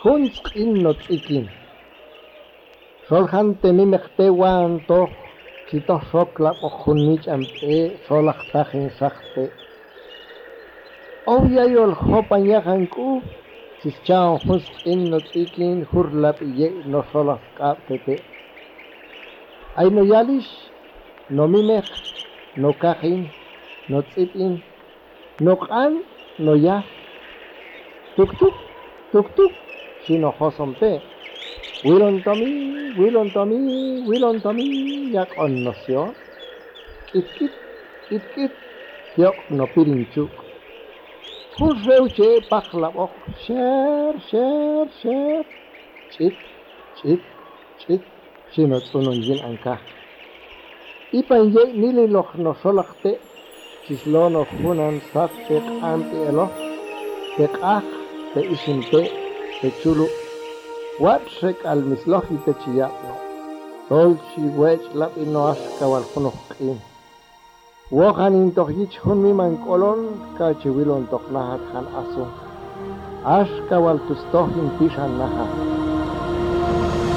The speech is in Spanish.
Huntz'in not'ikin. Xolhan temimectewan toj chitoh xoklap ojunich ampe xolajtajin xajte. Owyayol hopan yajanku chischao huntz'in not'ikin hurlap iye no xolajk'aptete. Ay no yalish, no mimej, no kajin, no tz'ipin, no q'an, no yaj. Tuk tuk, shino josompe. Wilon tomi, yak on nocio. Kit, yok no pirinchuk. Hurreuche paklap ok, sher, chit, shino tsunun yin anka. Ipan ye nililoch no solakte, chislono hunan saktek ampi elo, tekaj, te isimpe, te chulu. Wat shek al mislohi te chiyapno. Dolchi wech lap ino ashka wal hunokkin. Wohan in toch yich hun miman kolon, ka chiwilon toch nahat han asu. Ashka wal tustohin pishan naha.